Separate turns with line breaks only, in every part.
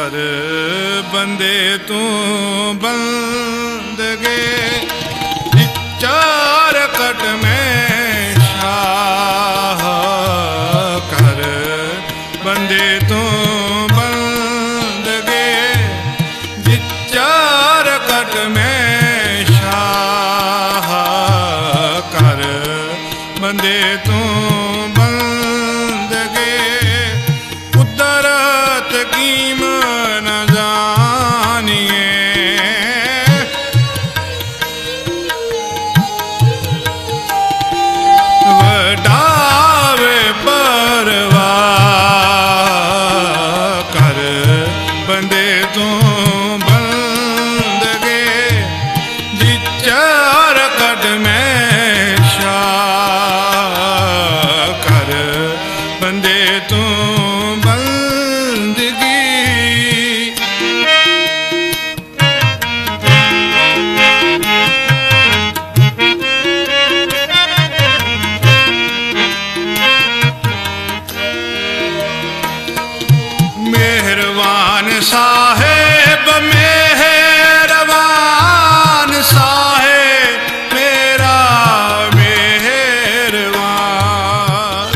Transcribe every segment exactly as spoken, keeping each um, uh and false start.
कर बंदे तू बंदगे चार कट में शाह कर बंदे तू बंदगे चार कट में शाह कर बंदे तू बंदगे कुदरत कीम न जानिए वडावे परवाह कर बंदे तू बंदगे जिचार कट में शाह कर बंदे तू मेहरबान साहेब मेहरबान साहेब मेरा मेहरबान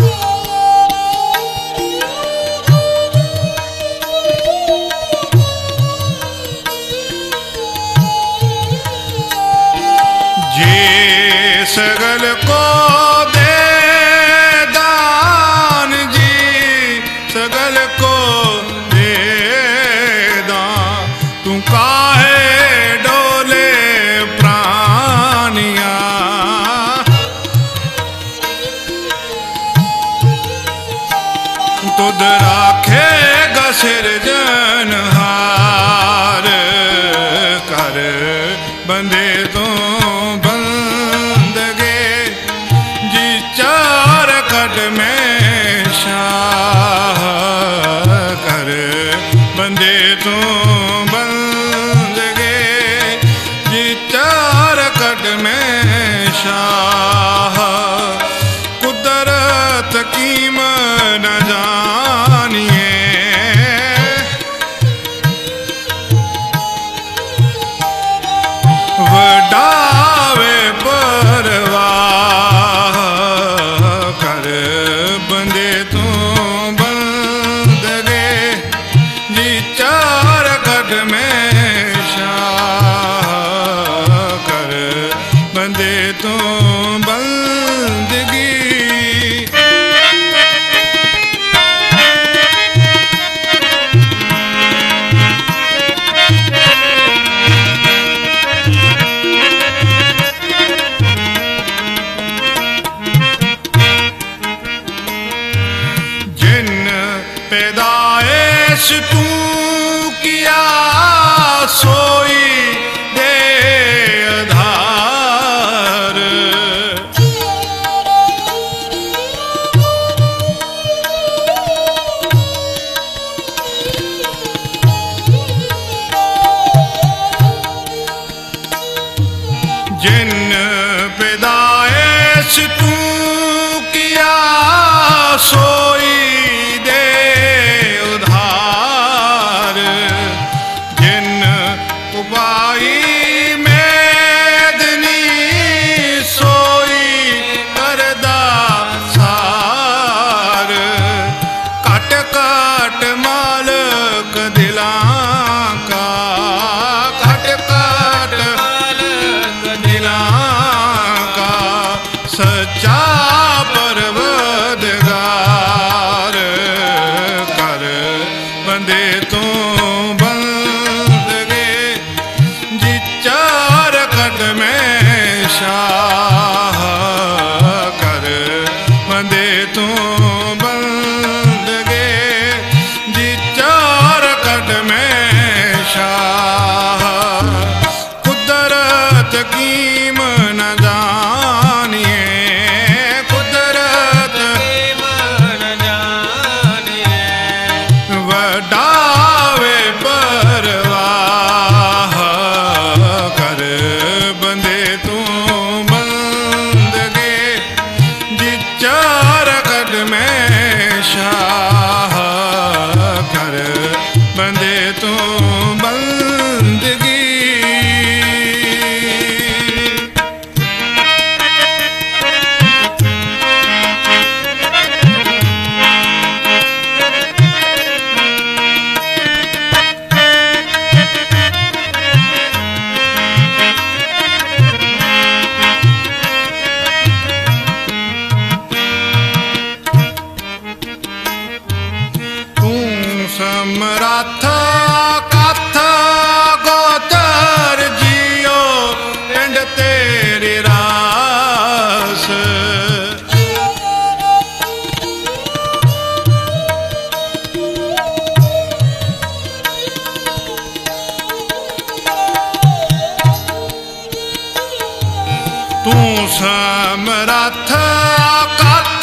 जे सगल को दे दान जी सगल को काहे डोले प्राणिया तुद राखे सिरजनहार कर बंदे तू बंदगे जी चार कट में शाह कर बंदे तू शाह कुदरत कीम न जानिए वडावे परवाह कर बंदे तू बंदगे जी चार कट में शाह कर बंदे तू बंदगी जिन पैदाइश तू किया सोई जिन पैदाइश तू किया सोई दे उधार जिन उपाई मेदनी सोई करदा सार कट कट मालक दिलां का कट कट सच्चा परवरदिगार कर बंदे तू बंदगे जी चार कट में शाह कर बंदे तू बंदगे जी चार कट में शाह कुदरत कीम न जानिए कुदरत कीम न जानिए वडावे परवाह कर बंदे तू बंदगे जी चार कट में शाह कर बंदे ਤੂੰ ਬੰਦਗੀ। ਸਮਰੱਥ ਕਥ ਗੋਚਰ ਜੀਓ ਪਿੰਡ ਤੇਰੀ ਰਾਸ। ਤੂੰ ਸਮਰੱਥ ਕਥ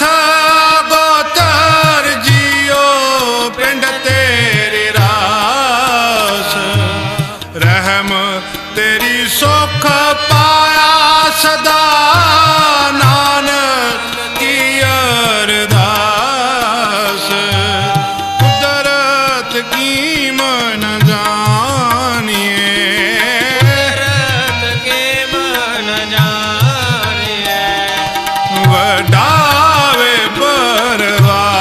ਗੋਚਰ ਜੀਓ ਪਿੰਡ ਤੇਰੀ ਰਾਸ। ਰਹਿਮ ਤੇਰੀ ਸੁਖ ਪਾਇਆ ਸਦਾ ਨਾਨਕ ਕੀ ਅਰਦਾਸ। ਕੁਦਰਤ ਕੀ ਮਨ ਜਾਣੀਏ, ਕੁਦਰਤ ਕੀ ਮਨ ਜਾਣੀਏ। ਵਡਾਵੇ ਪਰਵਾਹ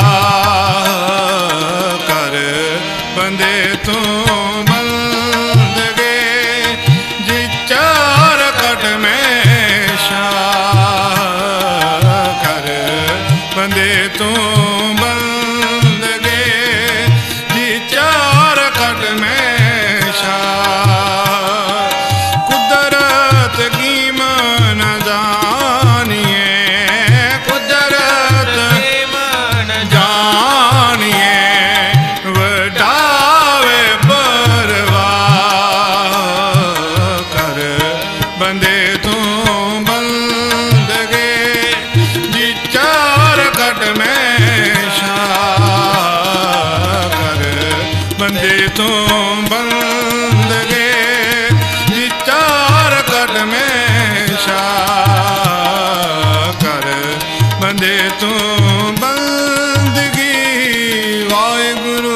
ਕਰ ਬੰਦੇ ਤੂੰ ਬੰਦਗੇ। ਜੀ ਚਾਰ ਕਟ ਮੈਂ ਸ਼ਾਹ ਕਰ ਬੰਦੇ ਤੂੰ ਬੰਦਗੇ। ਜੀ ਚਾਰ ਕਟ ਮੈਂ ਸ਼ਾਹ। ਕੁਦਰਤ ਕੀ ਮਨ ਜਾਣੀਏ, ਕੁਦਰਤ ਕੀ ਮਨ ਜਾਣੀਏ। ਵਡਾਵੇ ਪਰਵਾਹ ਕਰ ਬੰਦੇ ਤੂੰ ਬੰਦਗੇ। ਜੀ ਚਾਰ ਕਟ ਮੈਂ ਸ਼ਾਹ ਕਰ ਬੰਦੇ ਤੂੰ ਬੰਦਗੇ। ਜੀ ਚਾਰ ਕਟ ਮੈਂ ਸ਼ਾਹ ਕਰ ਬੰਦੇ ਤੂੰ ਬੰਦਗੀ। ਵਾਹਿਗੁਰੂ